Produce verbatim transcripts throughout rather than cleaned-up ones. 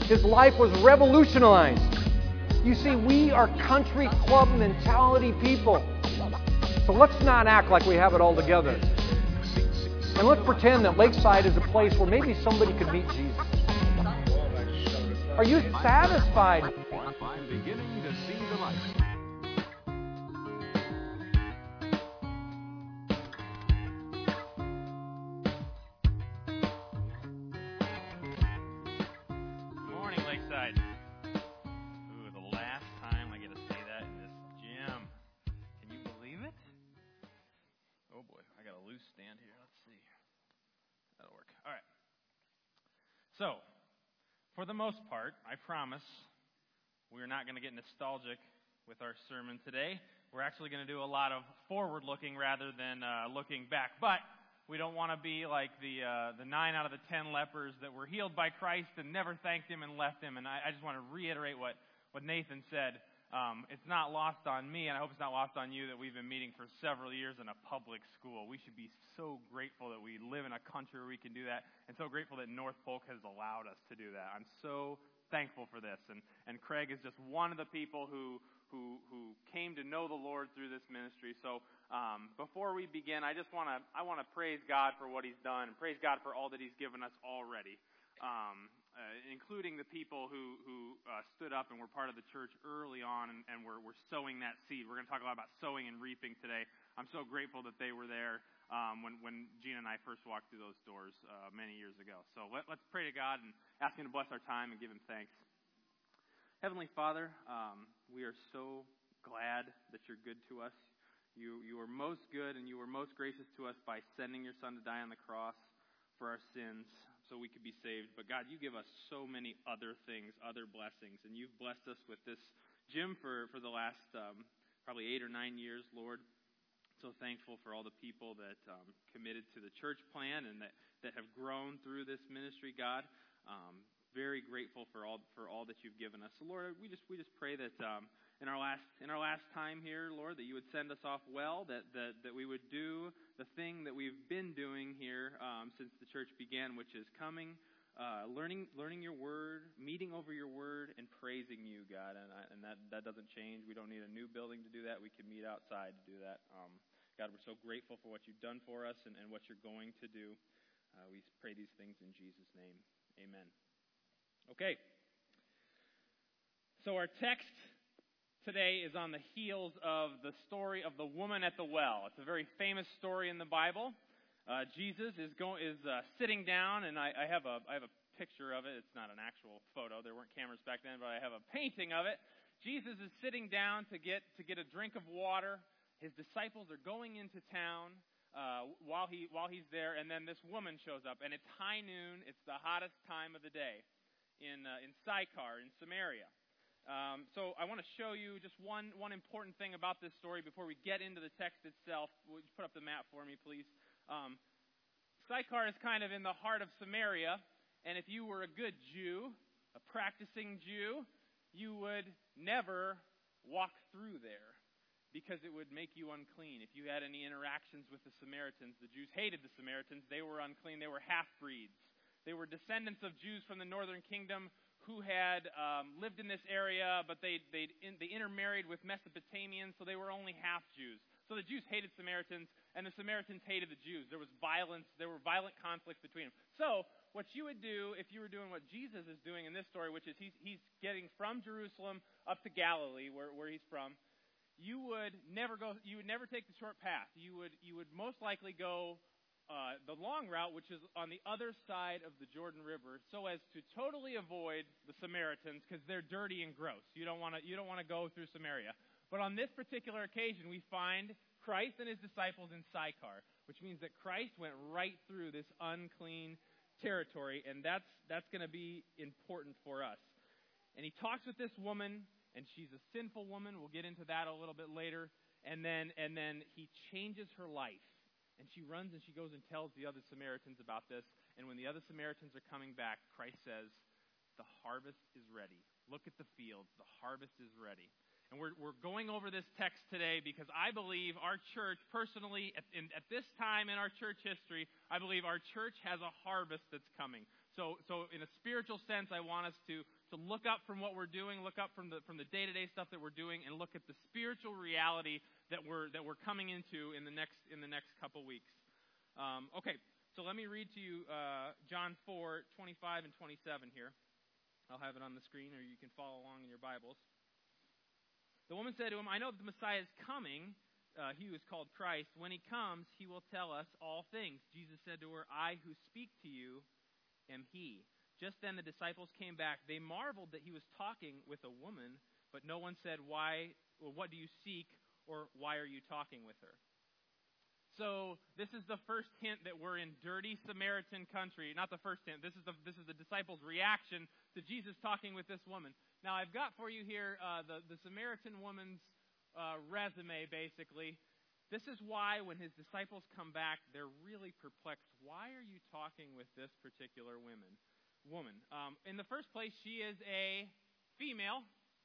His life was revolutionized. You see, we are country club mentality people. So let's not act like we have it all together. And let's pretend that Lakeside is a place where maybe somebody could meet Jesus. Are you satisfied? I'm beginning to see the light. Good morning, Lakeside. Ooh, the last time I get to say that in this gym. Can you believe it? Oh boy, I got a loose stand here. Let's see. That'll work. All right. So, for the most part, I promise, we're not going to get nostalgic with our sermon today. We're actually going to do a lot of forward-looking rather than uh, looking back. But we don't want to be like the uh, the nine out of the ten lepers that were healed by Christ and never thanked Him and left Him. And I, I just want to reiterate what, what Nathan said. Um, it's not lost on me, and I hope it's not lost on you, that we've been meeting for several years in a public school. We should be so grateful that we live in a country where we can do that, and so grateful that North Polk has allowed us to do that. I'm so thankful for this, and, and Craig is just one of the people who who who came to know the Lord through this ministry. So um, before we begin, I just want to I want to praise God for what He's done, and praise God for all that He's given us already. Um, uh, including the people who, who uh, stood up and were part of the church early on and, and were, were sowing that seed. We're going to talk a lot about sowing and reaping today. I'm so grateful that they were there um, when, when Gina and I first walked through those doors uh, many years ago. So let, let's pray to God and ask Him to bless our time and give Him thanks. Heavenly Father, um, we are so glad that You're good to us. You, you are most good and You were most gracious to us by sending Your Son to die on the cross for our sins, so we could be saved. But God, You give us so many other things, other blessings, and You've blessed us with this gym for, for the last um, probably eight or nine years, Lord. So thankful for all the people that um, committed to the church plan and that, that have grown through this ministry, God. Um, very grateful for all for all that You've given us. So Lord, we just we just pray that um, in our last in our last time here, Lord, that You would send us off well, that that, that we would do the thing that we've been doing here um, since the church began, which is coming, uh, learning learning Your word, meeting over Your word, and praising You, God. And I, and that, that doesn't change. We don't need a new building to do that. We can meet outside to do that. Um, God, we're so grateful for what You've done for us and, and what You're going to do. Uh, we pray these things in Jesus' name. Amen. Okay. So our text today is on the heels of the story of the woman at the well. It's a very famous story in the Bible. Uh, Jesus is going is uh, sitting down, and I, I have a I have a picture of it. It's not an actual photo. There weren't cameras back then, but I have a painting of it. Jesus is sitting down to get to get a drink of water. His disciples are going into town uh, while he while he's there, and then this woman shows up, and it's high noon. It's the hottest time of the day in uh, in Sychar in Samaria. Um, so I want to show you just one one important thing about this story before we get into the text itself. Would you put up the map for me, please? Um, Sychar is kind of in the heart of Samaria, and if you were a good Jew, a practicing Jew, you would never walk through there because it would make you unclean. If you had any interactions with the Samaritans, the Jews hated the Samaritans. They were unclean. They were half-breeds. They were descendants of Jews from the northern kingdom who had um, lived in this area, but they they they intermarried with Mesopotamians, so they were only half Jews. So the Jews hated Samaritans, and the Samaritans hated the Jews. There was violence. There were violent conflicts between them. So what you would do if you were doing what Jesus is doing in this story, which is he's he's getting from Jerusalem up to Galilee, where where he's from, you would never go. You would never take the short path. You would you would most likely go Uh, the long route, which is on the other side of the Jordan River, so as to totally avoid the Samaritans because they're dirty and gross. You don't want to you don't want to go through Samaria. But on this particular occasion, we find Christ and His disciples in Sychar, which means that Christ went right through this unclean territory, and that's that's going to be important for us. And He talks with this woman, and she's a sinful woman. We'll get into that a little bit later. And then and then He changes her life. And she runs and she goes and tells the other Samaritans about this. And when the other Samaritans are coming back, Christ says, the harvest is ready. Look at the fields. The harvest is ready. And we're we're going over this text today because I believe our church, personally, at, in, at this time in our church history, I believe our church has a harvest that's coming. So so in a spiritual sense, I want us to, to look up from what we're doing, look up from the from the day-to-day stuff that we're doing, and look at the spiritual reality that we're that we're coming into in the next in the next couple weeks. Um, okay, so let me read to you uh, John four, twenty-five and twenty-seven here. I'll have it on the screen, or you can follow along in your Bibles. The woman said to him, I know that the Messiah is coming, uh, he who is called Christ. When he comes, he will tell us all things. Jesus said to her, I who speak to you am he. Just then the disciples came back. They marveled that he was talking with a woman, but no one said, Why? Well, what do you seek, or why are you talking with her? So this is the first hint that we're in dirty Samaritan country. Not the first hint. This is the this is the disciples' reaction to Jesus talking with this woman. Now I've got for you here uh, the the Samaritan woman's uh, resume. Basically, this is why when his disciples come back, they're really perplexed. Why are you talking with this particular woman? Woman. Um, in the first place, she is a female.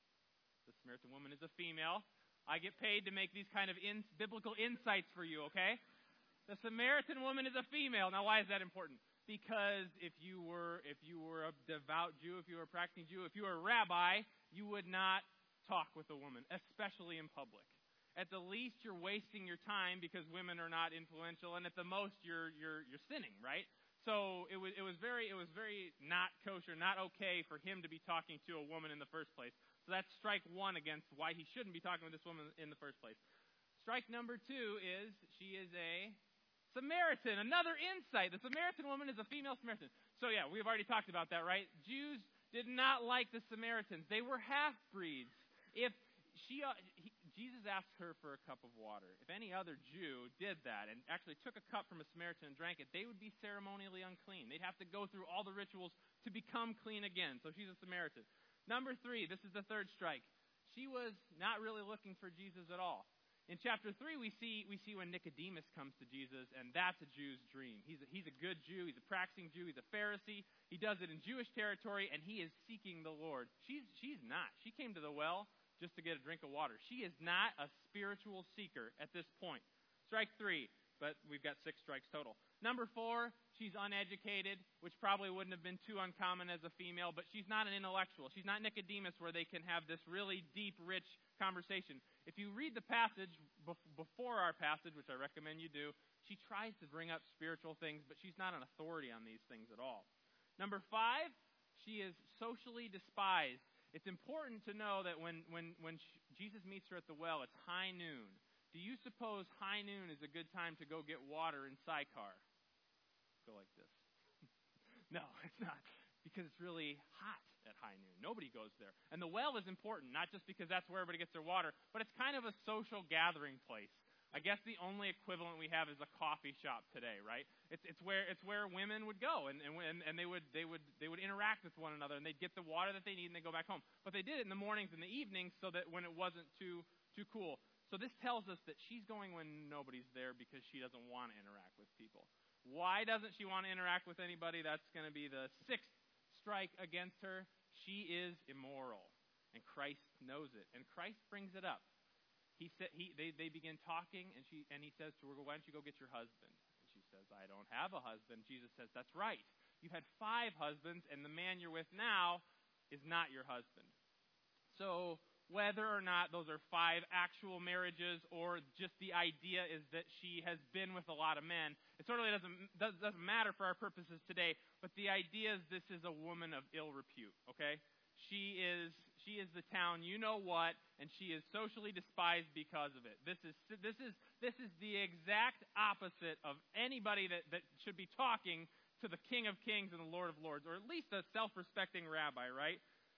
The Samaritan woman is a female. I get paid to make these kind of in, biblical insights for you, okay? The Samaritan woman is a female. Now, why is that important? Because if you were if you were a devout Jew, if you were a practicing Jew, if you were a rabbi, you would not talk with a woman, especially in public. At the least, you're wasting your time because women are not influential, and at the most, you're you're you're sinning, right? So it was it was very it was very not kosher, not okay for him to be talking to a woman in the first place. So that's strike one against why he shouldn't be talking with this woman in the first place. Strike number two is she is a Samaritan. Another insight. The Samaritan woman is a female Samaritan. So yeah, we've already talked about that, right? Jews did not like the Samaritans. They were half-breeds. If she, uh, he, Jesus asked her for a cup of water. If any other Jew did that and actually took a cup from a Samaritan and drank it, they would be ceremonially unclean. They'd have to go through all the rituals to become clean again. So she's a Samaritan. Number three, this is the third strike. She was not really looking for Jesus at all. In chapter three, we see we see when Nicodemus comes to Jesus, and that's a Jew's dream. He's a, he's a good Jew. He's a practicing Jew. He's a Pharisee. He does it in Jewish territory, and he is seeking the Lord. She's she's not. She came to the well just to get a drink of water. She is not a spiritual seeker at this point. Strike three, but we've got six strikes total. Number four, she's uneducated, which probably wouldn't have been too uncommon as a female, but she's not an intellectual. She's not Nicodemus where they can have this really deep, rich conversation. If you read the passage before our passage, which I recommend you do, she tries to bring up spiritual things, but she's not an authority on these things at all. Number five, she is socially despised. It's important to know that when, when, when she, Jesus meets her at the well, it's high noon. Do you suppose high noon is a good time to go get water in Sychar? Go like this. No, it's not. Because it's really hot at high noon. Nobody goes there. And the well is important, not just because that's where everybody gets their water, but it's kind of a social gathering place. I guess the only equivalent we have is a coffee shop today, right? It's it's where it's where women would go and and and they would they would they would interact with one another, and they'd get the water that they need and they go back home. But they did it in the mornings and the evenings so that when it wasn't too too cool. So this tells us that she's going when nobody's there because she doesn't want to interact with people. Why doesn't she want to interact with anybody? That's going to be the sixth strike against her. She is immoral, and Christ knows it, and Christ brings it up. He said he they, they begin talking, and she and he says to her, "Why don't you go get your husband?" And she says, "I don't have a husband." Jesus says, "That's right. You've had five husbands, and the man you're with now is not your husband." So whether or not those are five actual marriages or just the idea is that she has been with a lot of men, it certainly doesn't doesn't matter for our purposes today. But the idea is this is a woman of ill repute. Okay, she is she is the town you know what, and she is socially despised because of it. This is this is this is the exact opposite of anybody that, that should be talking to the King of Kings and the Lord of Lords, or at least a self-respecting rabbi, right?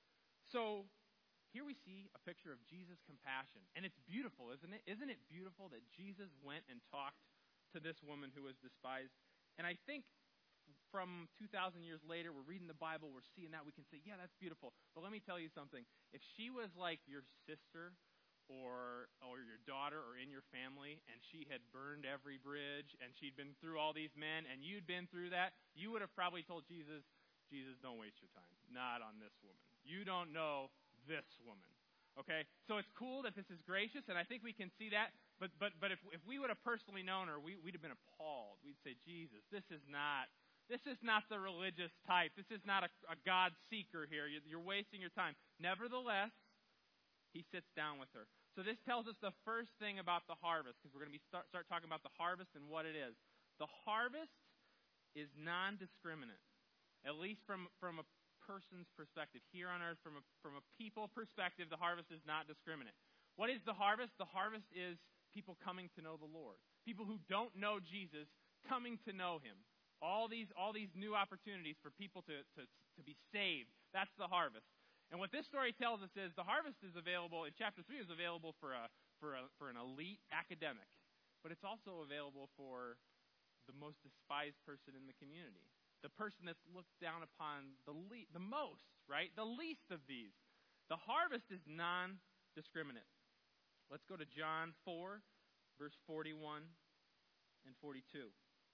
So here we see a picture of Jesus' compassion. And it's beautiful, isn't it? Isn't it beautiful that Jesus went and talked to this woman who was despised? And I think from two thousand years later, we're reading the Bible, we're seeing that, we can say, yeah, that's beautiful. But let me tell you something. If she was like your sister or or your daughter or in your family, and she had burned every bridge, and she'd been through all these men, and you'd been through that, you would have probably told Jesus, Jesus, don't waste your time. Not on this woman. You don't know this woman. Okay? So it's cool that this is gracious, and I think we can see that. But but but if if we would have personally known her, we, we'd have been appalled. We'd say, Jesus, this is not This is not the religious type. This is not a, a God seeker here. You're, you're wasting your time. Nevertheless, he sits down with her. So this tells us the first thing about the harvest, because we're going to be start, start talking about the harvest and what it is. The harvest is non-discriminate, at least from, from a person's perspective. Here on earth, from a, from a people perspective, the harvest is not discriminate. What is the harvest? The harvest is people coming to know the Lord. People who don't know Jesus coming to know him. All these all these new opportunities for people to, to, to be saved. That's the harvest. And what this story tells us is the harvest is available, in chapter three, is available for a for a for an elite academic. But it's also available for the most despised person in the community. The person that's looked down upon the le- the most, right? The least of these. The harvest is non-discriminate. Let's go to John four, verse forty-one and forty-two.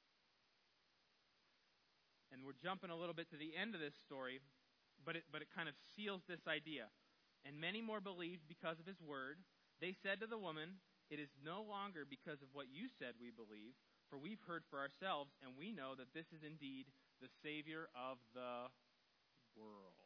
And we're jumping a little bit to the end of this story, but it, but it kind of seals this idea. And many more believed because of his word. They said to the woman, "It is no longer because of what you said we believe, for we've heard for ourselves, and we know that this is indeed the Savior of the world."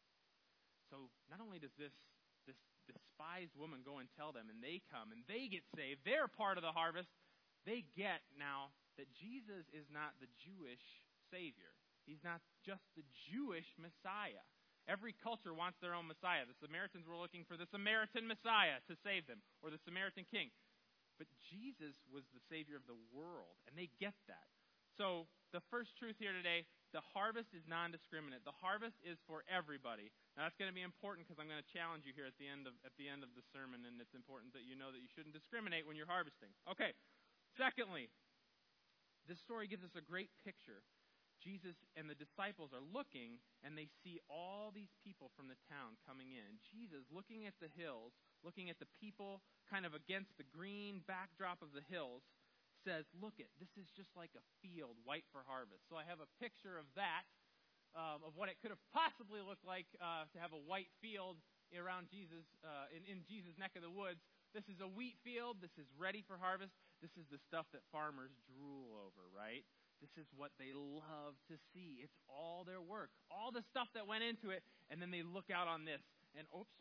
So not only does this, this despised woman go and tell them, and they come, and they get saved, they're part of the harvest, they get now that Jesus is not the Jewish Savior. He's not just the Jewish Messiah. Every culture wants their own Messiah. The Samaritans were looking for the Samaritan Messiah to save them, or the Samaritan king. But Jesus was the Savior of the world, and they get that. So the first truth here today, the harvest is non-discriminate. The harvest is for everybody. Now that's going to be important because I'm going to challenge you here at the end of at the end of the sermon, and it's important that you know that you shouldn't discriminate when you're harvesting. Okay. Secondly, this story gives us a great picture. Jesus and the disciples are looking, and they see all these people from the town coming in. And Jesus, looking at the hills, looking at the people kind of against the green backdrop of the hills, says, "Look it, this is just like a field white for harvest." So I have a picture of that, um, of what it could have possibly looked like uh, to have a white field around Jesus, uh, in, in Jesus' neck of the woods. This is a wheat field. This is ready for harvest. This is the stuff that farmers drool over, right? This is what they love to see. It's all their work, all the stuff that went into it, and then they look out on this, and oops,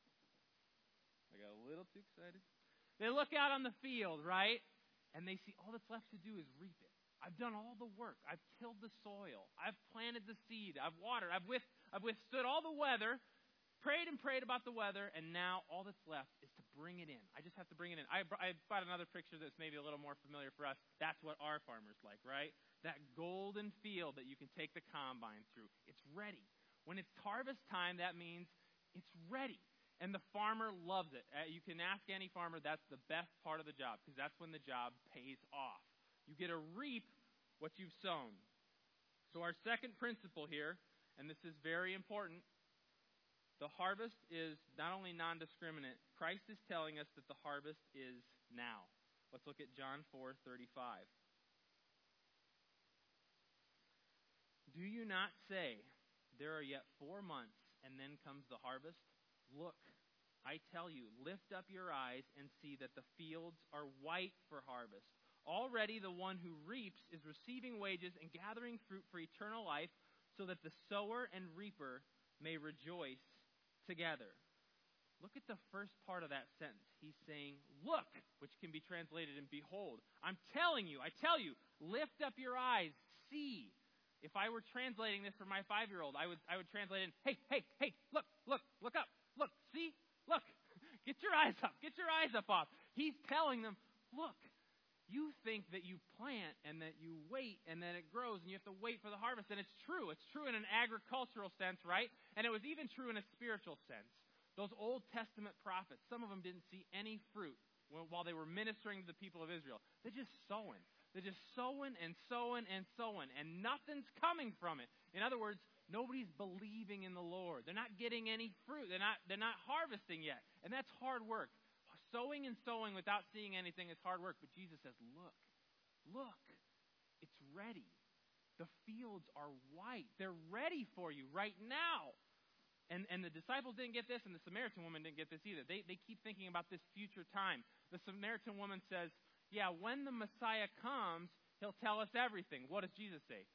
I got a little too excited. They look out on the field, right? And they see all that's left to do is reap it. I've done all the work. I've tilled the soil. I've planted the seed. I've watered. I've, with, I've withstood all the weather, prayed and prayed about the weather, and now all that's left is to bring it in. I just have to bring it in. I, I brought another picture that's maybe a little more familiar for us. That's what our farmer's like, right? That golden field that you can take the combine through. It's ready. When it's harvest time, that means it's ready. And the farmer loves it. Uh, you can ask any farmer, that's the best part of the job, because that's when the job pays off. You get to reap what you've sown. So our second principle here, and this is very important, the harvest is not only non-discriminate, Christ is telling us that the harvest is now. Let's look at John four thirty-five. "Do you not say, 'There are yet four months, and then comes the harvest'? Look, I tell you, lift up your eyes and see that the fields are white for harvest. Already the one who reaps is receiving wages and gathering fruit for eternal life, so that the sower and reaper may rejoice together." Look at the first part of that sentence. He's saying, look, which can be translated in behold. I'm telling you, I tell you, lift up your eyes, see. If I were translating this for my five-year-old, I would I would translate it in, hey, hey, hey, look, look, look up, look, see, look. Get your eyes up, get your eyes up off. He's telling them, look, you think that you plant and that you wait and then it grows and you have to wait for the harvest. And it's true. It's true in an agricultural sense, right? And it was even true in a spiritual sense. Those Old Testament prophets, some of them didn't see any fruit while they were ministering to the people of Israel. They're just sowing. They're just sowing and sowing and sowing, and nothing's coming from it. In other words, nobody's believing in the Lord. They're not getting any fruit. They're not, they're not harvesting yet. And that's hard work. Sowing and sowing without seeing anything is hard work. But Jesus says, look, look, it's ready. The fields are white. They're ready for you right now. And and the disciples didn't get this, and the Samaritan woman didn't get this either. They they keep thinking about this future time. The Samaritan woman says, yeah, when the Messiah comes, he'll tell us everything. What does Jesus say?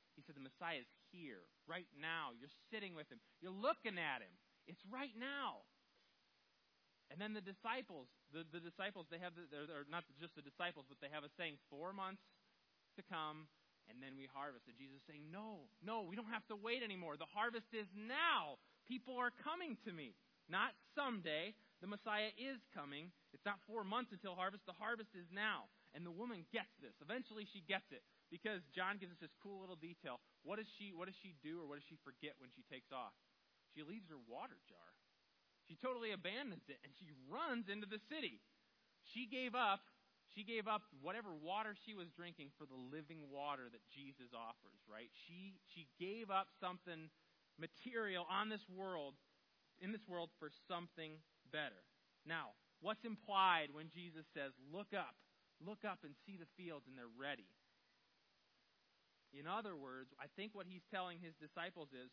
He said the Messiah is here, right now. You're sitting with him. You're looking at him. It's right now. And then the disciples, the, the disciples, they have, the, they're, they're not just the disciples, but they have a saying, four months to come, and then we harvest. And Jesus is saying, no, no, we don't have to wait anymore. The harvest is now. People are coming to me. Not someday. The Messiah is coming. It's not four months until harvest. The harvest is now. And the woman gets this. Eventually she gets it. Because John gives us this cool little detail. What does she, what does she do or what does she forget when she takes off? She leaves her water jar. She totally abandons it, and she runs into the city. She gave up, she gave up whatever water she was drinking for the living water that Jesus offers, right? She she gave up something material on this world, in this world for something better. Now, what's implied when Jesus says, look up, look up and see the fields and they're ready? In other words, I think what he's telling his disciples is,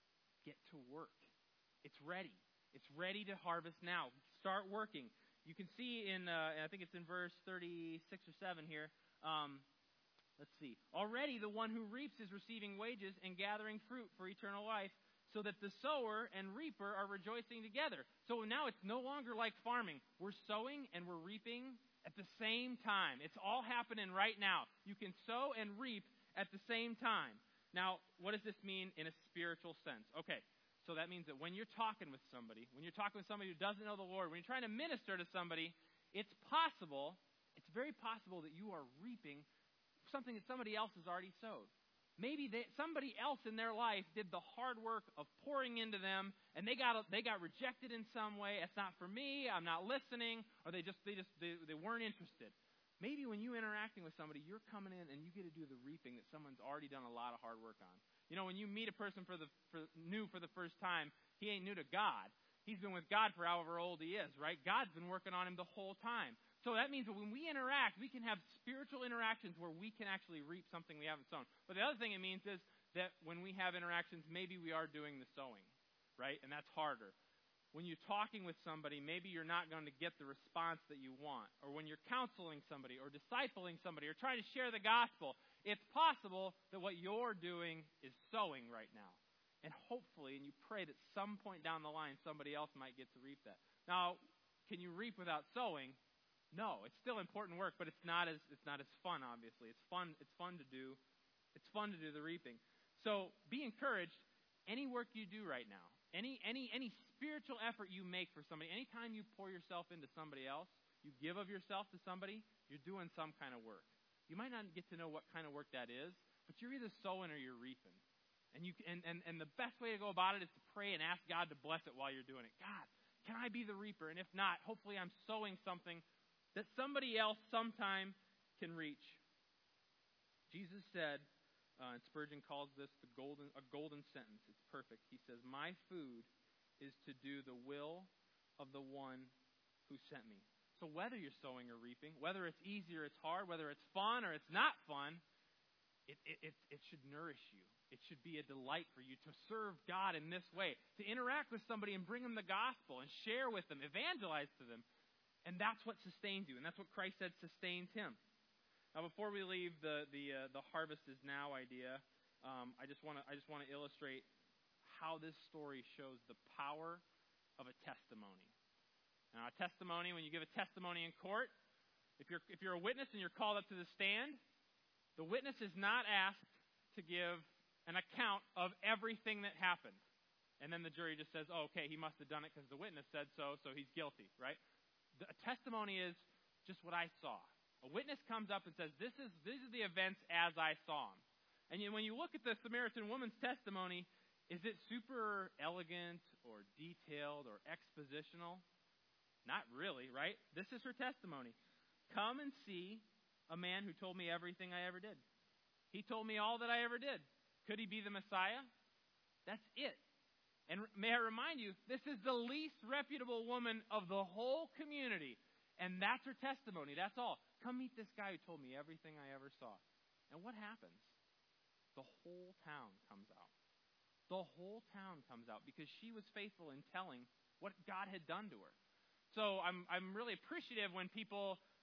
get to work. It's ready. It's ready to harvest now. Start working. You can see in, uh, I think it's in verse thirty-six or seven here. Um, let's see. Already the one who reaps is receiving wages and gathering fruit for eternal life, so that the sower and reaper are rejoicing together. So now it's no longer like farming. We're sowing and we're reaping at the same time. It's all happening right now. You can sow and reap at the same time. Now, what does this mean in a spiritual sense? Okay. So that means that when you're talking with somebody, when you're talking with somebody who doesn't know the Lord, when you're trying to minister to somebody, it's possible, it's very possible that you are reaping something that somebody else has already sowed. Maybe they, somebody else in their life did the hard work of pouring into them, and they got they got rejected in some way. It's not for me. I'm not listening, or they just they just they, they weren't interested. Maybe when you're interacting with somebody, you're coming in and you get to do the reaping that someone's already done a lot of hard work on. You know, when you meet a person for the for, new for the first time, he ain't new to God. He's been with God for however old he is, right? God's been working on him the whole time. So that means that when we interact, we can have spiritual interactions where we can actually reap something we haven't sown. But the other thing it means is that when we have interactions, maybe we are doing the sowing, right? And that's harder. When you're talking with somebody, maybe you're not going to get the response that you want. Or when you're counseling somebody or discipling somebody or trying to share the gospel, it's possible that what you're doing is sowing right now. And hopefully, and you pray that some point down the line, somebody else might get to reap that. Now, can you reap without sowing? No, it's still important work, but it's not as it's not as fun, obviously. It's fun, it's fun to do. It's fun to do the reaping. So be encouraged. Any work you do right now, any any any spiritual effort you make for somebody, anytime you pour yourself into somebody else, you give of yourself to somebody, you're doing some kind of work. You might not get to know what kind of work that is, but you're either sowing or you're reaping. And you and, and, and the best way to go about it is to pray and ask God to bless it while you're doing it. God, can I be the reaper? And if not, hopefully I'm sowing something that somebody else sometime can reach. Jesus said, uh, and Spurgeon calls this the golden a golden sentence. It's perfect. He says, my food is to do the will of the one who sent me. So whether you're sowing or reaping, whether it's easy or it's hard, whether it's fun or it's not fun, it, it, it, it should nourish you. It should be a delight for you to serve God in this way, to interact with somebody and bring them the gospel and share with them, evangelize to them. And that's what sustains you, and that's what Christ said sustains him. Now, before we leave the the uh, the harvest is now idea, um, I just want to I just want to illustrate how this story shows the power of a testimony. Now, a testimony, when you give a testimony in court, if you're if you're a witness and you're called up to the stand, the witness is not asked to give an account of everything that happened. And then the jury just says, oh, okay, he must have done it because the witness said so, so he's guilty, right? The, a testimony is just what I saw. A witness comes up and says, this is these are the events as I saw them. And you, when you look at the Samaritan woman's testimony, is it super elegant or detailed or expositional? Not really, right? This is her testimony. Come and see a man who told me everything I ever did. He told me all that I ever did. Could he be the Messiah? That's it. And may I remind you, this is the least reputable woman of the whole community. And that's her testimony. That's all. Come meet this guy who told me everything I ever saw. And what happens? The whole town comes out. The whole town comes out because she was faithful in telling what God had done to her. So I'm I'm really appreciative when people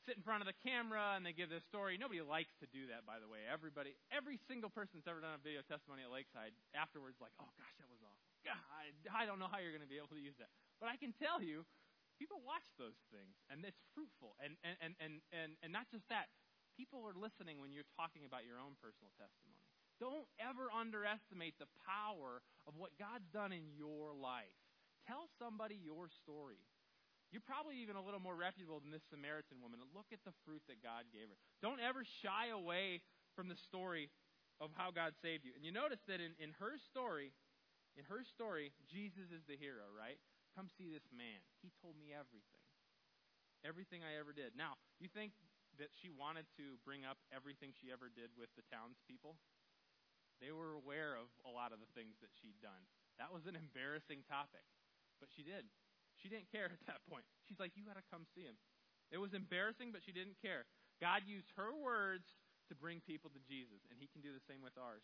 sit in front of the camera and they give their story. Nobody likes to do that, by the way. Everybody, every single person that's ever done a video testimony at Lakeside afterwards, like, oh gosh, that was awful. God, I don't know how you're going to be able to use that. But I can tell you, people watch those things, and it's fruitful. And and, and, and, and and not just that, people are listening when you're talking about your own personal testimony. Don't ever underestimate the power of what God's done in your life. Tell somebody your story. You're probably even a little more reputable than this Samaritan woman. Look at the fruit that God gave her. Don't ever shy away from the story of how God saved you. And you notice that in, in her story, in her story, Jesus is the hero, right? Come see this man. He told me everything. Everything I ever did. Now, you think that she wanted to bring up everything she ever did with the townspeople? They were aware of a lot of the things that she'd done. That was an embarrassing topic. But she did. She didn't care at that point. She's like, you got to come see him. It was embarrassing, but she didn't care. God used her words to bring people to Jesus, and he can do the same with ours.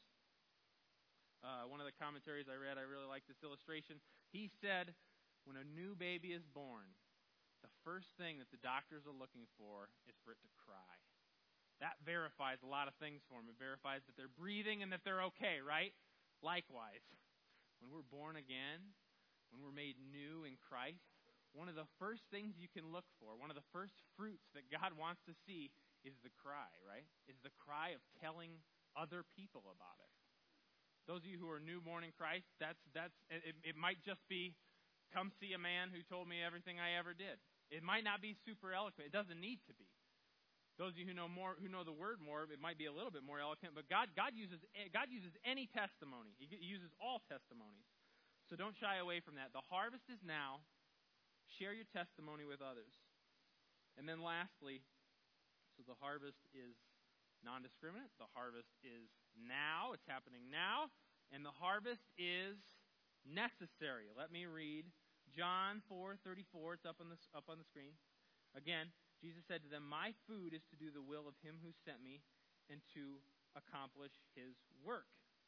Uh, one of the commentaries I read, I really like this illustration. He said, when a new baby is born, the first thing that the doctors are looking for is for it to cry. That verifies a lot of things for them. It verifies that they're breathing and that they're okay, right? Likewise, when we're born again, when we're made new in Christ, one of the first things you can look for, one of the first fruits that God wants to see is the cry, right? Is the cry of telling other people about it. Those of you who are newborn in Christ, that's that's it, it might just be, come see a man who told me everything I ever did. It might not be super eloquent. It doesn't need to be. Those of you who know more, who know the word more, it might be a little bit more eloquent. But God, God uses God uses any testimony. He uses all testimonies. So don't shy away from that. The harvest is now. Share your testimony with others. And then lastly, so the harvest is non-discriminate. The harvest is now. It's happening now. And the harvest is necessary. Let me read John four thirty-four. It's up on the up on the screen. Again, Jesus said to them, my food is to do the will of him who sent me and to accomplish his work.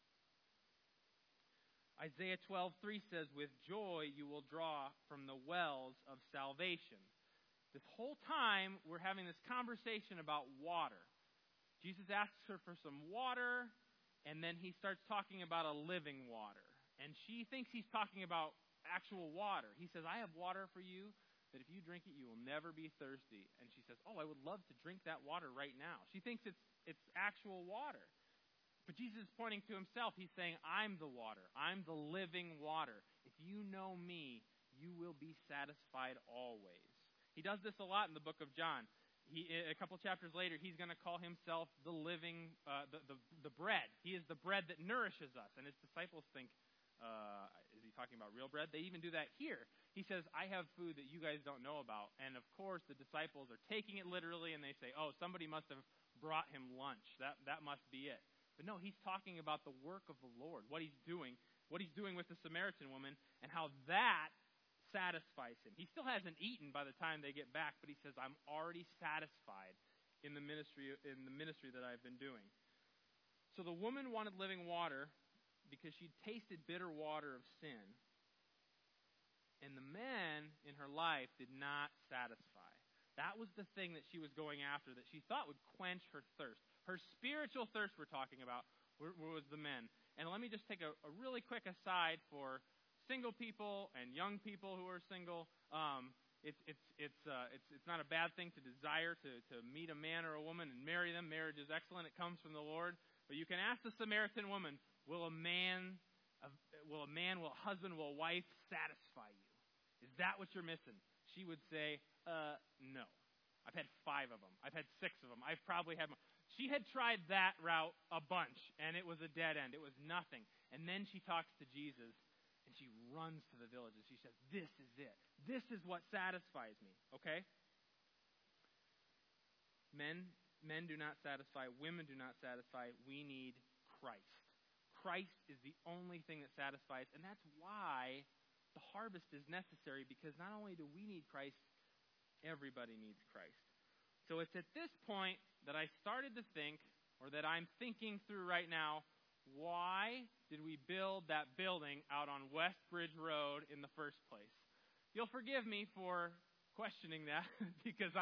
Isaiah twelve three says, with joy you will draw from the wells of salvation. This whole time we're having this conversation about water. Jesus asks her for some water, and then he starts talking about a living water. And she thinks he's talking about actual water. He says, I have water for you, that if you drink it, you will never be thirsty. And she says, oh, I would love to drink that water right now. She thinks it's it's actual water. But Jesus is pointing to himself. He's saying, I'm the water. I'm the living water. If you know me, you will be satisfied always. He does this a lot in the book of John. He, a couple chapters later, he's going to call himself the living, uh, the, the, the bread. He is the bread that nourishes us. And his disciples think, uh, is he talking about real bread? They even do that here. He says, I have food that you guys don't know about. And of course, the disciples are taking it literally, and they say, oh, somebody must have brought him lunch. That, that must be it. But no, he's talking about the work of the Lord, what he's doing, what he's doing with the Samaritan woman, and how that satisfies him. He still hasn't eaten by the time they get back, but he says, I'm already satisfied in the ministry in the ministry that I've been doing. So the woman wanted living water because she'd tasted bitter water of sin. And the man in her life did not satisfy. That was the thing that she was going after, that she thought would quench her thirst. Her spiritual thirst we're talking about was the men. And let me just take a, a really quick aside for single people and young people who are single. Um, it's it's it's uh, it's it's not a bad thing to desire to to meet a man or a woman and marry them. Marriage is excellent; it comes from the Lord. But you can ask the Samaritan woman, "Will a man, uh, will a man, will a husband, will a wife satisfy you? Is that what you're missing?" She would say, "Uh, no. I've had five of them. I've had six of them. I've probably had." More. She had tried that route a bunch, and it was a dead end. It was nothing. And then she talks to Jesus, and she runs to the village, and she says, this is it. This is what satisfies me, okay? Men, men do not satisfy. Women do not satisfy. We need Christ. Christ is the only thing that satisfies, and that's why the harvest is necessary, because not only do we need Christ, everybody needs Christ. So it's at this point that I started to think, or that I'm thinking through right now, why did we build that building out on West Bridge Road in the first place? You'll forgive me for questioning that, because I,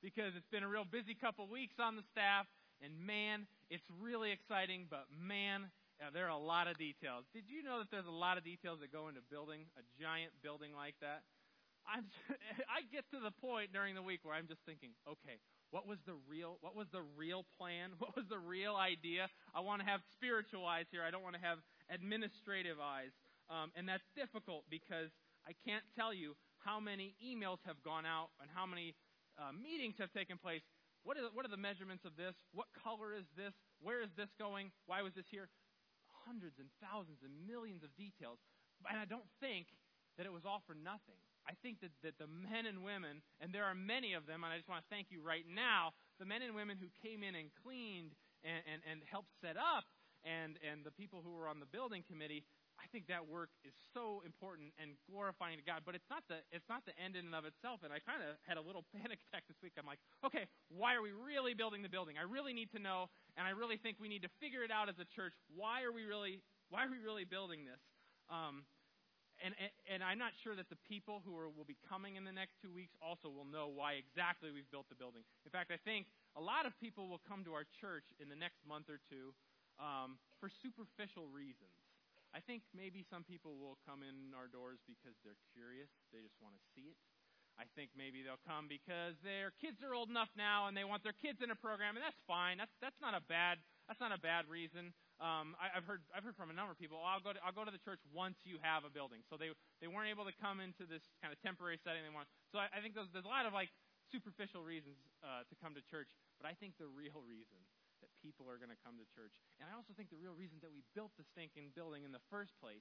because it's been a real busy couple weeks on the staff, and man, it's really exciting, but man, yeah, there are a lot of details. Did you know that there's a lot of details that go into building a giant building like that? I'm, I get to the point during the week where I'm just thinking, okay, what was the real, what was the real plan? What was the real idea? I want to have spiritual eyes here. I don't want to have administrative eyes. Um, and that's difficult because I can't tell you how many emails have gone out and how many uh, meetings have taken place. What are, the, what are the measurements of this? What color is this? Where is this going? Why was this here? Hundreds and thousands and millions of details. And I don't think that it was all for nothing. I think that, that the men and women, and there are many of them, and I just want to thank you right now, the men and women who came in and cleaned and, and, and helped set up, and, and the people who were on the building committee, I think that work is so important and glorifying to God. But it's not the it's not the end in and of itself. And I kind of had a little panic attack this week. I'm like, okay, why are we really building the building? I really need to know, and I really think we need to figure it out as a church. Why are we really why are we really building this? Um, and, and and I'm not sure that the people who are, will be coming in the next two weeks also will know why exactly we've built the building. In fact, I think a lot of people will come to our church in the next month or two um, for superficial reasons. I think maybe some people will come in our doors because they're curious. They just want to see it. I think maybe they'll come because their kids are old enough now and they want their kids in a program, and that's fine. That's that's not a bad that's not a bad reason. Um, I, I've heard I've heard from a number of people. Oh, I'll go to, I'll go to the church once you have a building. So they they weren't able to come into this kind of temporary setting they want. So I, I think there's, there's a lot of like superficial reasons uh, to come to church, but I think the real reason that people are going to come to church, and I also think the real reason that we built the stinking building in the first place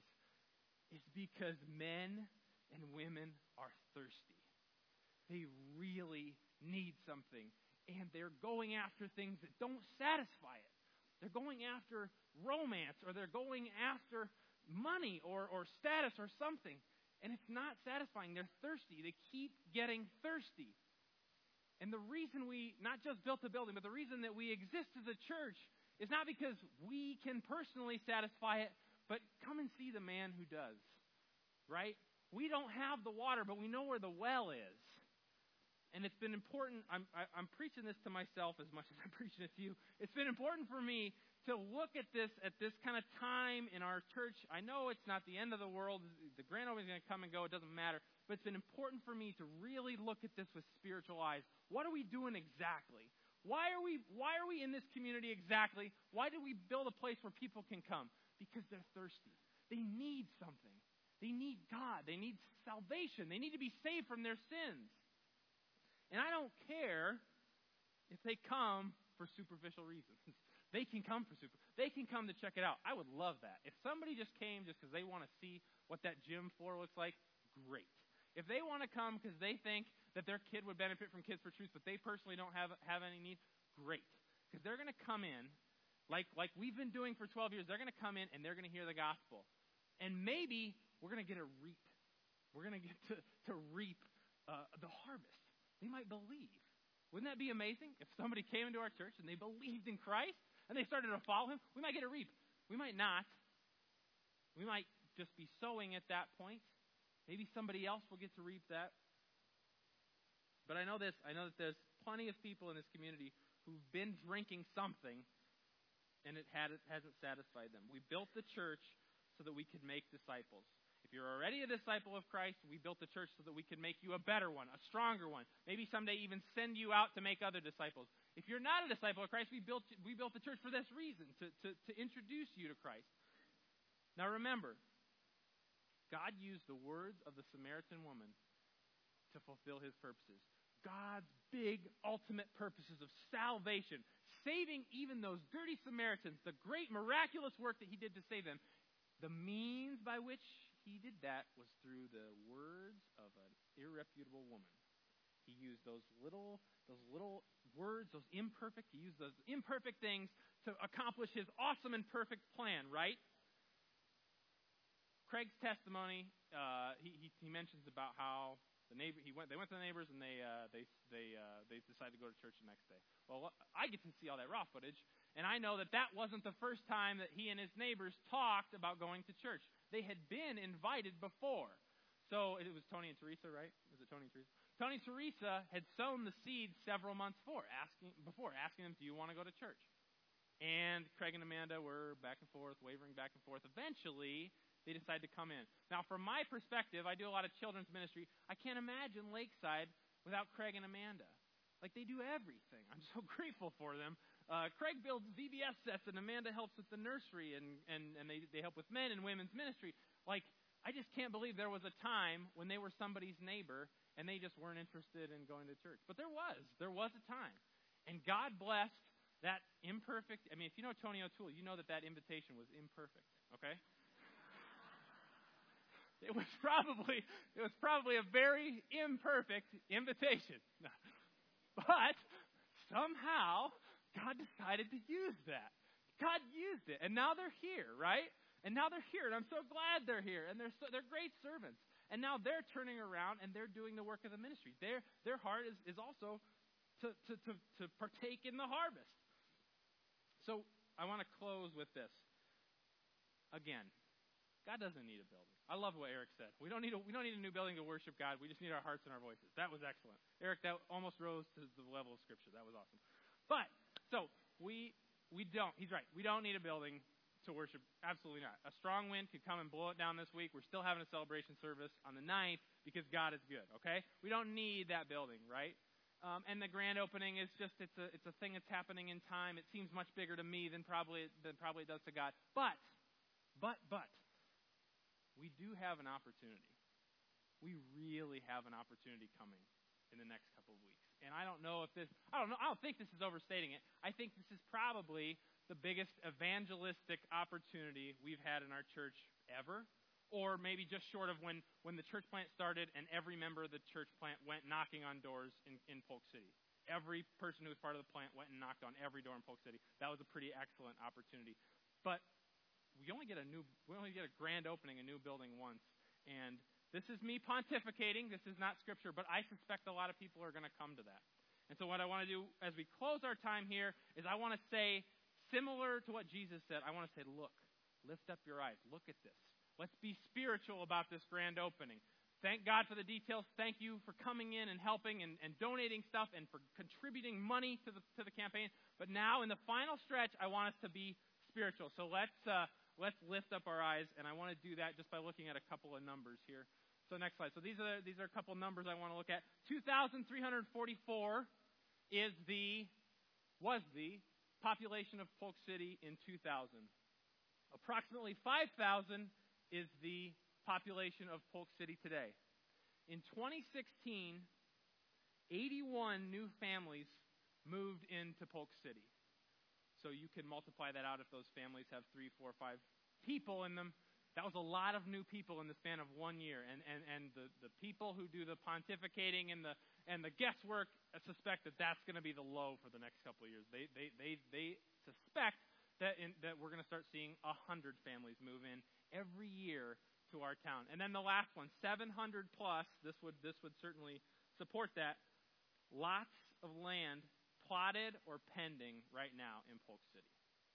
is because men and women are thirsty. They really need something, and they're going after things that don't satisfy it. They're going after romance, or they're going after money or, or status or something, and it's not satisfying. They're thirsty. They keep getting thirsty. And the reason we not just built the building, but the reason that we exist as a church is not because we can personally satisfy it, but come and see the man who does, right? We don't have the water, but we know where the well is. And it's been important, I'm, I, I'm preaching this to myself as much as I'm preaching it to you. It's been important for me to look at this at this kind of time in our church. I know it's not the end of the world. The grand opening is going to come and go. It doesn't matter. But it's been important for me to really look at this with spiritual eyes. What are we doing exactly? Why are we why are we in this community exactly? Why do we build a place where people can come? Because they're thirsty. They need something. They need God. They need salvation. They need to be saved from their sins. And I don't care if they come for superficial reasons. They can come for super. They can come to check it out. I would love that. If somebody just came just because they want to see what that gym floor looks like, great. If they want to come because they think that their kid would benefit from Kids for Truth, but they personally don't have have any needs, great. Because they're going to come in, like like we've been doing for twelve years, they're going to come in and they're going to hear the gospel. And maybe we're going to get a reap. We're going to get to, to reap uh, the harvest. They might believe. Wouldn't that be amazing? If somebody came into our church and they believed in Christ and they started to follow him, we might get a reap. We might not. We might just be sowing at that point. Maybe somebody else will get to reap that. But I know this. I know that there's plenty of people in this community who've been drinking something, and it, had, it hasn't satisfied them. We built the church so that we could make disciples. If you're already a disciple of Christ, we built the church so that we could make you a better one, a stronger one. Maybe someday even send you out to make other disciples. If you're not a disciple of Christ, we built we built the church for this reason, to, to, to introduce you to Christ. Now remember, God used the words of the Samaritan woman to fulfill his purposes. God's big, ultimate purposes of salvation, saving even those dirty Samaritans, the great miraculous work that he did to save them. The means by which he did that was through the words of an irreputable woman. He used those little, those little words, those imperfect, he used those imperfect things to accomplish his awesome and perfect plan, right? Craig's testimony, uh, he, he he mentions about how the neighbor he went they went to the neighbors and they uh, they they uh, they decided to go to church the next day. Well, I get to see all that raw footage, and I know that that wasn't the first time that he and his neighbors talked about going to church. They had been invited before. So it was Tony and Teresa, right? Was it Tony and Teresa? Tony Teresa had sown the seed several months before, asking, before, asking them, do you want to go to church? And Craig and Amanda were back and forth, wavering back and forth. Eventually, they decided to come in. Now, from my perspective, I do a lot of children's ministry. I can't imagine Lakeside without Craig and Amanda. Like, they do everything. I'm so grateful for them. Uh, Craig builds V B S sets, and Amanda helps with the nursery, and, and, and they, they help with men and women's ministry. Like, I just can't believe there was a time when they were somebody's neighbor and they just weren't interested in going to church. But there was. There was a time. And God blessed that imperfect. I mean, if you know Tony O'Toole, you know that that invitation was imperfect, okay? It was probably it was probably a very imperfect invitation. But somehow God decided to use that. God used it. And now they're here, right? And now they're here, and I'm so glad they're here, and they're so, they're great servants. And now they're turning around, and they're doing the work of the ministry. Their their heart is, is also to, to, to, to partake in the harvest. So I want to close with this. Again, God doesn't need a building. I love what Eric said. We don't need a, we don't need a new building to worship God. We just need our hearts and our voices. That was excellent. Eric, that almost rose to the level of Scripture. That was awesome. But, so, we we don't, he's right, we don't need a building to worship. Absolutely not. A strong wind could come and blow it down this week. We're still having a celebration service on the ninth because God is good, okay? We don't need that building, right? Um, and the grand opening is just, it's a it's a thing that's happening in time. It seems much bigger to me than probably than probably it does to God. But, but, but, we do have an opportunity. We really have an opportunity coming in the next couple of weeks. And I don't know if this, I don't know, I don't think this is overstating it. I think this is probably the biggest evangelistic opportunity we've had in our church ever, or maybe just short of when, when the church plant started and every member of the church plant went knocking on doors in, in Polk City. Every person who was part of the plant went and knocked on every door in Polk City. That was a pretty excellent opportunity. But we only get a new, we only get a grand opening, a new building once. And this is me pontificating. This is not Scripture, but I suspect a lot of people are going to come to that. And so what I want to do as we close our time here is I want to say, similar to what Jesus said, I want to say, look, lift up your eyes. Look at this. Let's be spiritual about this grand opening. Thank God for the details. Thank you for coming in and helping and, and donating stuff and for contributing money to the to the campaign. But now in the final stretch, I want us to be spiritual. So let's uh, let's lift up our eyes, and I want to do that just by looking at a couple of numbers here. So next slide. So these are these are a couple of numbers I want to look at. two thousand three hundred forty-four is the was the population of Polk City in two thousand. Approximately five thousand is the population of Polk City today. In twenty sixteen, eighty-one new families moved into Polk City. So you can multiply that out if those families have three, four, five people in them. That was a lot of new people in the span of one year. And, and, and the, the people who do the pontificating and the and the guesswork suspect that that's going to be the low for the next couple of years. They they they, they suspect that in, that we're going to start seeing one hundred families move in every year to our town. And then the last one, seven hundred plus, this would this would certainly support that. Lots of land plotted or pending right now in Polk City.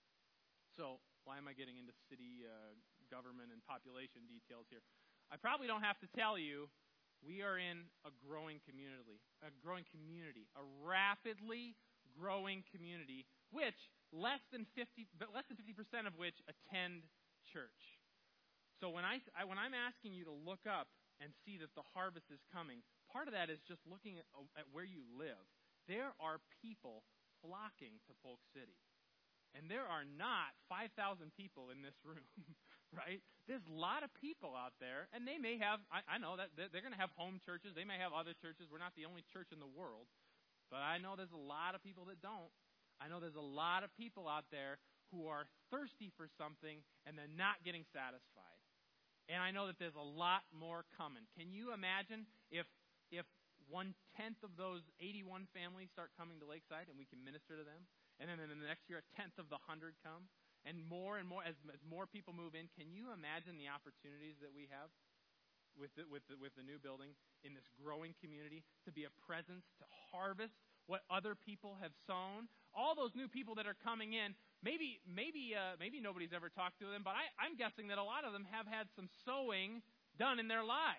So why am I getting into city uh, government and population details here? I probably don't have to tell you, we are in a growing community, a growing community, a rapidly growing community, which less than fifty, but less than fifty percent of which attend church. So when I, I when I'm asking you to look up and see that the harvest is coming, part of that is just looking at, at where you live. There are people flocking to Polk City. And there are not five thousand people in this room, right? There's a lot of people out there, and they may have, I, I know that they're, they're going to have home churches. They may have other churches. We're not the only church in the world. But I know there's a lot of people that don't. I know there's a lot of people out there who are thirsty for something, and they're not getting satisfied. And I know that there's a lot more coming. Can you imagine if if one-tenth of those eighty-one families start coming to Lakeside and we can minister to them? And then in the next year, a tenth of the hundred come. And more and more, as, as more people move in, can you imagine the opportunities that we have with the, with the, with the new building in this growing community to be a presence, to harvest what other people have sown? All those new people that are coming in, maybe maybe uh, maybe nobody's ever talked to them, but I, I'm guessing that a lot of them have had some sowing done in their lives.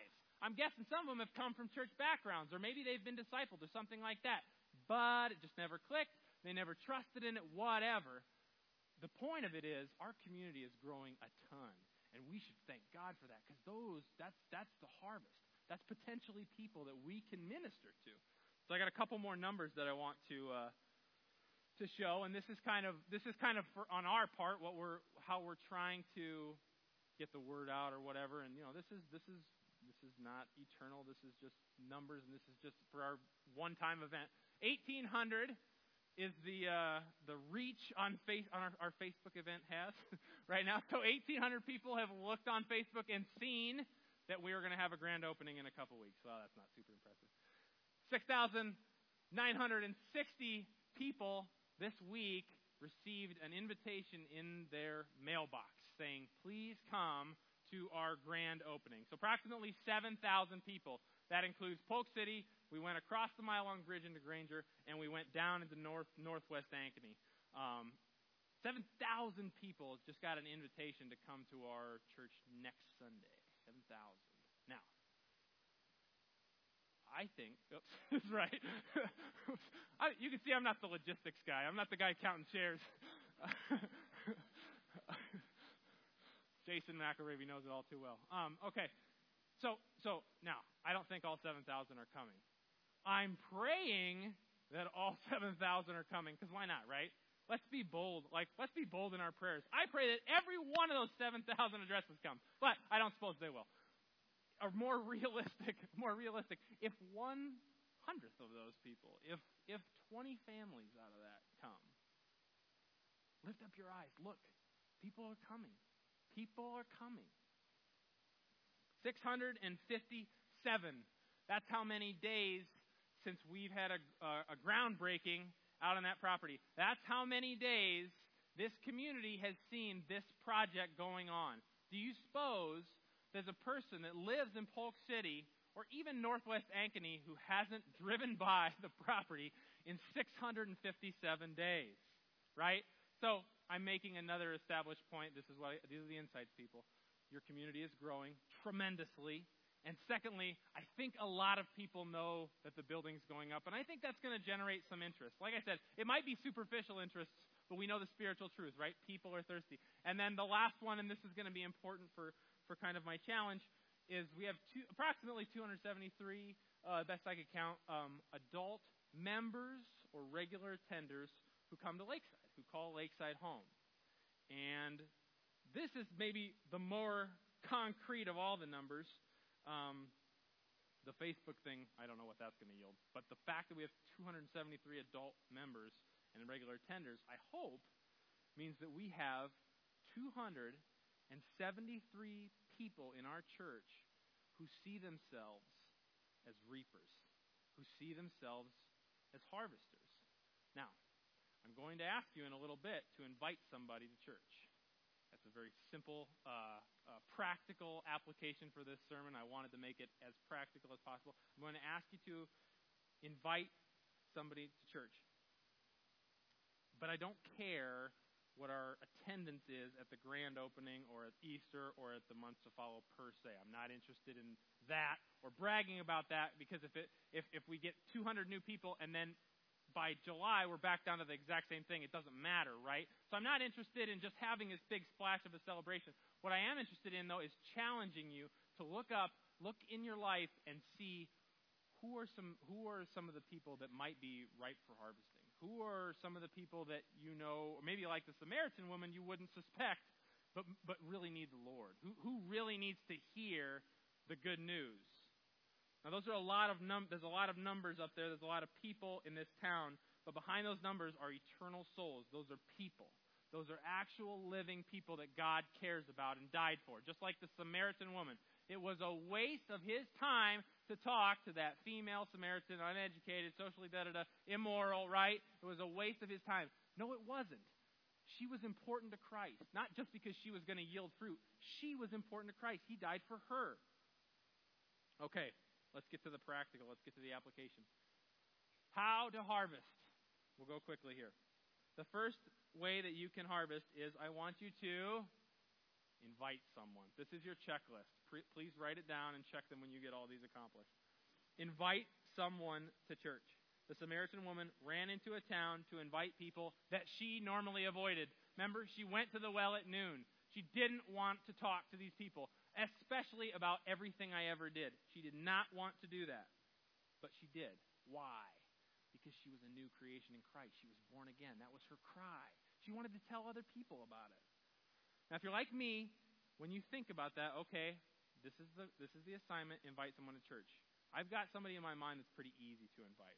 I'm guessing some of them have come from church backgrounds, or maybe they've been discipled or something like that. But it just never clicked. They never trusted in it, whatever. The point of it is our community is growing a ton. And we should thank God for that, because those that's that's the harvest. That's potentially people that we can minister to. So I got a couple more numbers that I want to uh, to show, and this is kind of this is kind of for, on our part what we're how we're trying to get the word out or whatever. And you know, this is this is this is not eternal. This is just numbers, and this is just for our one-time event. eighteen hundred is the uh, the reach on face on our, our Facebook event has right now. So eighteen hundred people have looked on Facebook and seen that we are going to have a grand opening in a couple weeks. Well, that's not super impressive. six thousand nine hundred sixty people this week received an invitation in their mailbox saying, please come to our grand opening. So approximately seven thousand people. That includes Polk City. We went across the Mile Long Bridge into Granger, and we went down into north northwest Ankeny. Um, seven thousand people just got an invitation to come to our church next Sunday. seven thousand. Now, I think, oops, that's right. I, you can see I'm not the logistics guy. I'm not the guy counting chairs. Jason McElravy knows it all too well. Um, okay, so so now, I don't think all seven thousand are coming. I'm praying that all seven thousand are coming, because why not, right? Let's be bold. Like, let's be bold in our prayers. I pray that every one of those seven thousand addresses come, but I don't suppose they will. Or more realistic, more realistic, if one hundredth of those people, if if twenty families out of that come, lift up your eyes. Look, people are coming. People are coming. six hundred fifty-seven. That's how many days since we've had a, a, a groundbreaking out on that property. That's how many days this community has seen this project going on. Do you suppose there's a person that lives in Polk City or even northwest Ankeny who hasn't driven by the property in six hundred fifty-seven days? Right? So I'm making another established point. This is what I, these are the insights, people. Your community is growing tremendously. And secondly, I think a lot of people know that the building's going up, and I think that's going to generate some interest. Like I said, it might be superficial interests, but we know the spiritual truth, right? People are thirsty. And then the last one, and this is going to be important for, for kind of my challenge, is we have two, approximately two hundred seventy-three, uh, best I could count, um, adult members or regular attenders who come to Lakeside, who call Lakeside home. And this is maybe the more concrete of all the numbers. Um, the Facebook thing, I don't know what that's going to yield. But the fact that we have two hundred seventy-three adult members and regular attenders, I hope, means that we have two hundred seventy-three people in our church who see themselves as reapers, who see themselves as harvesters. Now, I'm going to ask you in a little bit to invite somebody to church. That's a very simple, uh, uh, practical application for this sermon. I wanted to make it as practical as possible. I'm going to ask you to invite somebody to church. But I don't care what our attendance is at the grand opening or at Easter or at the months to follow per se. I'm not interested in that or bragging about that, because if it if, if we get two hundred new people and then by July we're back down to the exact same thing, it doesn't matter, right? So I'm not interested in just having this big splash of a celebration. What I am interested in, though, is challenging you to look up, look in your life, and see who are some who are some of the people that might be ripe for harvesting. Who are some of the people that you know, or maybe like the Samaritan woman, you wouldn't suspect, but but really need the Lord. Who who really needs to hear the good news? Now, those are a lot of num. There's a lot of numbers up there. There's a lot of people in this town, but behind those numbers are eternal souls. Those are people. Those are actual living people that God cares about and died for. Just like the Samaritan woman, it was a waste of his time to talk to that female Samaritan, uneducated, socially da da da, immoral. Right? It was a waste of his time. No, it wasn't. She was important to Christ, not just because she was going to yield fruit. She was important to Christ. He died for her. Okay. Let's get to the practical. Let's get to the application. How to harvest. We'll go quickly here. The first way that you can harvest is I want you to Invite someone. This is your checklist. Pre- please write it down and check them when you get all these accomplished. Invite someone to church. The Samaritan woman ran into a town to invite people that she normally avoided. Remember, she went to the well at noon. She didn't want to talk to these people, especially about everything I ever did. She did not want to do that, but she did. Why? Because she was a new creation in Christ. She was born again. That was her cry. She wanted to tell other people about it. Now, if you're like me, when you think about that, okay, this is the this is the assignment, invite someone to church. I've got somebody in my mind that's pretty easy to invite.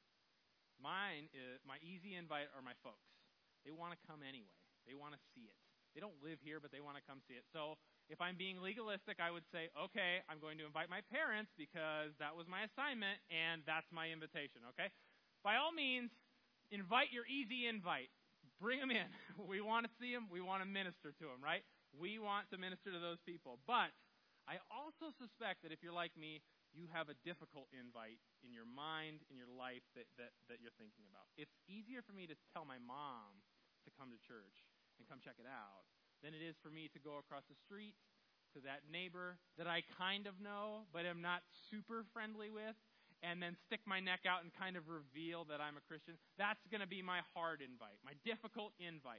Mine is, my easy invite are my folks. They want to come anyway. They want to see it. They don't live here, but they want to come see it. So if I'm being legalistic, I would say, okay, I'm going to invite my parents because that was my assignment, and that's my invitation, okay? By all means, invite your easy invite. Bring them in. We want to see them. We want to minister to them, right? We want to minister to those people. But I also suspect that if you're like me, you have a difficult invite in your mind, in your life that, that, that you're thinking about. It's easier for me to tell my mom to come to church and come check it out than it is for me to go across the street to that neighbor that I kind of know but am not super friendly with and then stick my neck out and kind of reveal that I'm a Christian. That's going to be my hard invite, my difficult invite.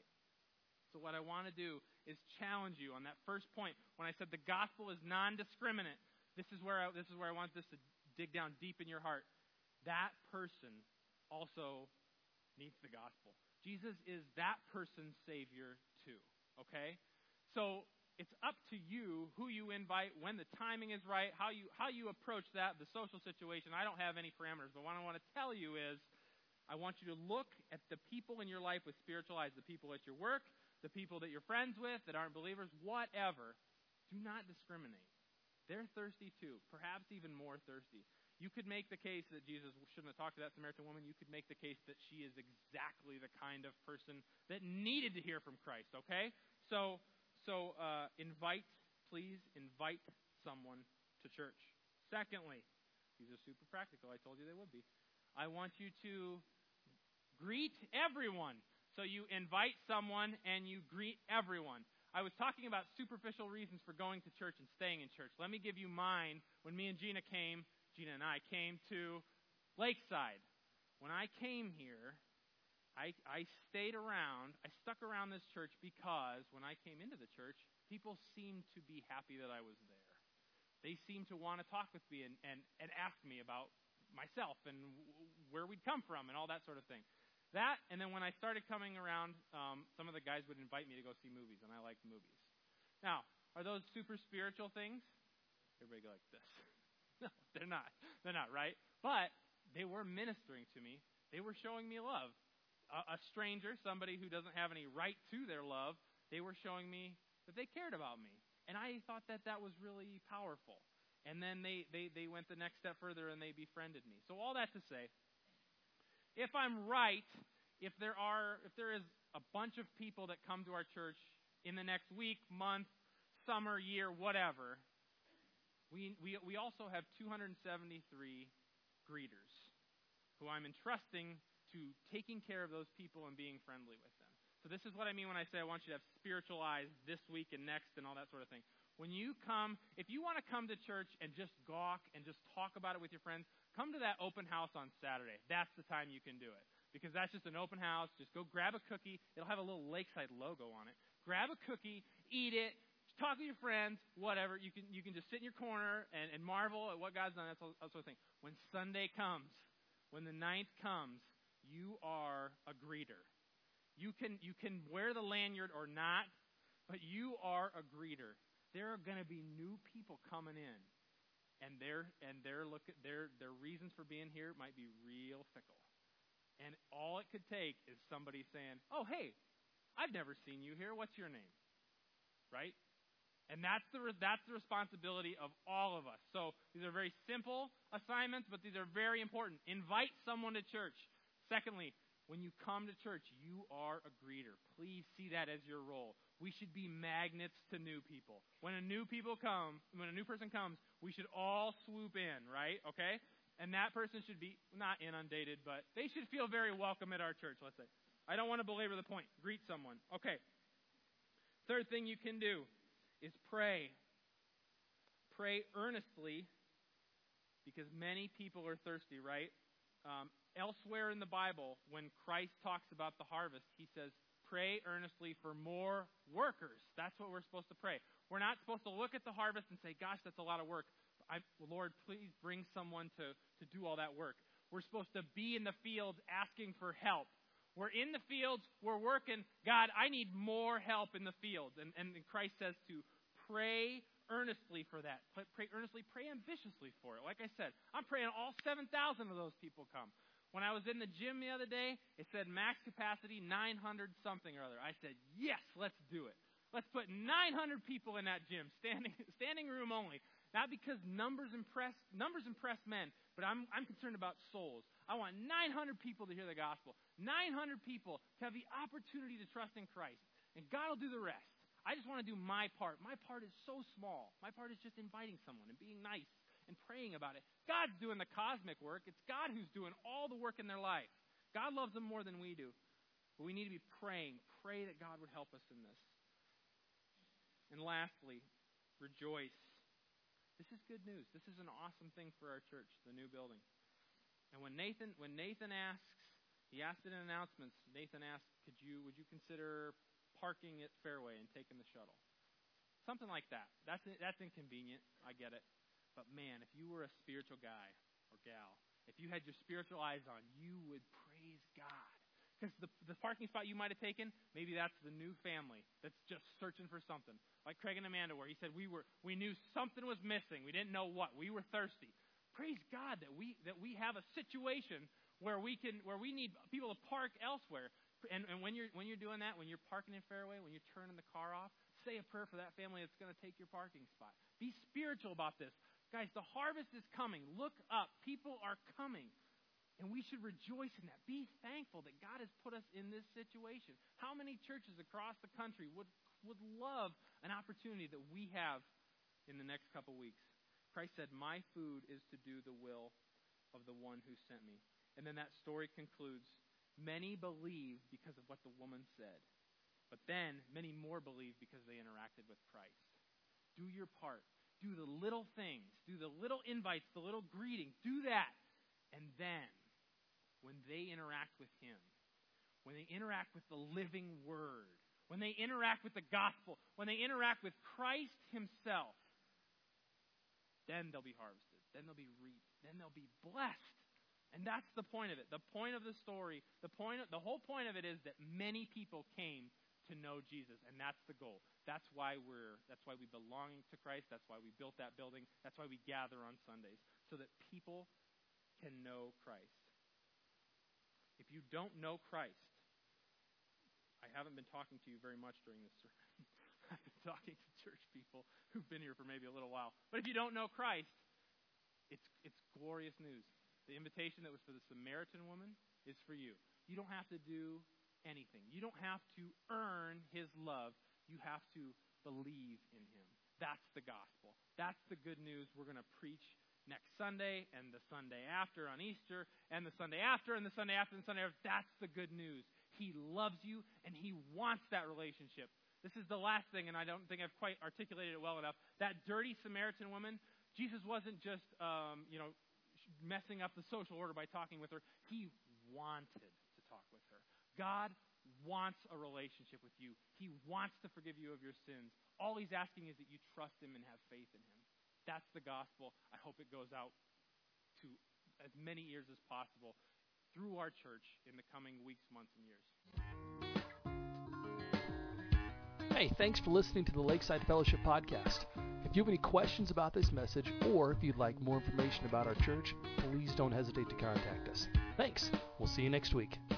So what I want to do is challenge you on that first point when I said the gospel is non-discriminate. This is where I, this is where I want this to dig down deep in your heart. That person also needs the gospel. Jesus is that person's Savior too, okay? So it's up to you who you invite, when the timing is right, how you how you approach that, the social situation. I don't have any parameters, but what I want to tell you is I want you to look at the people in your life with spiritual eyes, the people at your work, the people that you're friends with that aren't believers, whatever. Do not discriminate. They're thirsty too, perhaps even more thirsty. You could make the case that Jesus shouldn't have talked to that Samaritan woman. You could make the case that she is exactly the kind of person that needed to hear from Christ, okay? So, so uh, invite, please invite someone to church. Secondly, these are super practical. I told you they would be. I want you to greet everyone. So you invite someone and you greet everyone. I was talking about superficial reasons for going to church and staying in church. Let me give you mine. When me and Gina came, Gina and I came to Lakeside. When I came here, I, I stayed around. I stuck around this church because when I came into the church, people seemed to be happy that I was there. They seemed to want to talk with me and, and, and ask me about myself and where we'd come from and all that sort of thing. That, and then when I started coming around, um, some of the guys would invite me to go see movies, and I liked movies. Now, are those super spiritual things? Everybody go like this. No, they're not. They're not, right? But they were ministering to me. They were showing me love. A, a stranger, somebody who doesn't have any right to their love, they were showing me that they cared about me. And I thought that that was really powerful. And then they, they, they went the next step further, and they befriended me. So all that to say, if I'm right, if there are, if there is a bunch of people that come to our church in the next week, month, summer, year, whatever, we we we also have two hundred seventy-three greeters who I'm entrusting to taking care of those people and being friendly with them. So this is what I mean when I say I want you to have spiritual eyes this week and next and all that sort of thing. When you come, if you want to come to church and just gawk and just talk about it with your friends, come to that open house on Saturday. That's the time you can do it. Because that's just an open house. Just go grab a cookie. It'll have a little Lakeside logo on it. Grab a cookie, eat it, talk with your friends, whatever. You can you can just sit in your corner and, and marvel at what God's done. That's all, that sort of thing. When Sunday comes, when the ninth comes, you are a greeter. You can you can wear the lanyard or not, but you are a greeter. There are going to be new people coming in, and their and their look at their their reasons for being here might be real fickle. And all it could take is somebody saying, "Oh, hey, I've never seen you here. What's your name?" Right? And that's the that's the responsibility of all of us. So these are very simple assignments, but these are very important. Invite someone to church. Secondly, when you come to church, you are a greeter. Please see that as your role. We should be magnets to new people. When a new people come, when a new person comes, we should all swoop in, right? Okay? And that person should be not inundated, but they should feel very welcome at our church, let's say. I don't want to belabor the point. Greet someone. Okay. Third thing you can do is pray. Pray earnestly because many people are thirsty, right? Um, elsewhere in the Bible, when Christ talks about the harvest, he says, pray earnestly for more workers. That's what we're supposed to pray. We're not supposed to look at the harvest and say, gosh, that's a lot of work. I, Lord, please bring someone to, to do all that work. We're supposed to be in the fields asking for help. We're in the fields, we're working. God, I need more help in the fields. And, and Christ says to pray earnestly for that. Pray earnestly, pray ambitiously for it. Like I said, I'm praying all seven thousand of those people come. When I was in the gym the other day, it said max capacity nine hundred something or other. I said, yes, let's do it. Let's put nine hundred people in that gym, standing standing room only. Not because numbers impress numbers impress men, but I'm I'm concerned about souls. I want nine hundred people to hear the gospel. nine hundred people to have the opportunity to trust in Christ. And God will do the rest. I just want to do my part. My part is so small. My part is just inviting someone and being nice and praying about it. God's doing the cosmic work. It's God who's doing all the work in their life. God loves them more than we do. But we need to be praying. Pray that God would help us in this. And lastly, rejoice. This is good news. This is an awesome thing for our church, the new building. And when Nathan when Nathan asks, he asked it in announcements, Nathan asked, could you would you consider parking at Fairway and taking the shuttle? Something like that. That's that's inconvenient. I get it. But man, if you were a spiritual guy or gal, if you had your spiritual eyes on, you would praise God. Because the, the parking spot you might have taken, maybe that's the new family that's just searching for something. Like Craig and Amanda were. He said we were we knew something was missing. We didn't know what. We were thirsty. Praise God that we that we have a situation where we can where we need people to park elsewhere. And, and when you're when you're doing that, when you're parking in Fairway, when you're turning the car off, say a prayer for that family that's going to take your parking spot. Be spiritual about this. Guys, the harvest is coming. Look up. People are coming. And we should rejoice in that. Be thankful that God has put us in this situation. How many churches across the country would, would love an opportunity that we have in the next couple weeks? Christ said, my food is to do the will of the one who sent me. And then that story concludes. Many believed because of what the woman said. But then, many more believed because they interacted with Christ. Do your part. Do the little things. Do the little invites, the little greeting. Do that. And then, when they interact with Him, when they interact with the living Word, when they interact with the gospel, when they interact with Christ Himself, then they'll be harvested. Then they'll be reaped. Then they'll be blessed. And that's the point of it. The point of the story, the point, of, the whole point of it is that many people came to know Jesus, and that's the goal. That's why we're. That's why we belong to Christ. That's why we built that building. That's why we gather on Sundays, so that people can know Christ. If you don't know Christ, I haven't been talking to you very much during this sermon. I've been talking to church people who've been here for maybe a little while. But if you don't know Christ, it's it's glorious news. The invitation that was for the Samaritan woman is for you. You don't have to do anything. You don't have to earn His love. You have to believe in Him. That's the gospel. That's the good news we're going to preach next Sunday and the Sunday after on Easter and the Sunday after and the Sunday after and the Sunday after. That's the good news. He loves you and He wants that relationship. This is the last thing, and I don't think I've quite articulated it well enough. That dirty Samaritan woman, Jesus wasn't just, um, you know, messing up the social order by talking with her. He wanted to talk with her. God wants a relationship with you. He wants to forgive you of your sins. All He's asking is that you trust Him and have faith in Him. That's the gospel. I hope it goes out to as many ears as possible through our church in the coming weeks, months, and years. Hey, thanks for listening to the Lakeside Fellowship Podcast. If you have any questions about this message, or if you'd like more information about our church, please don't hesitate to contact us. Thanks. We'll see you next week.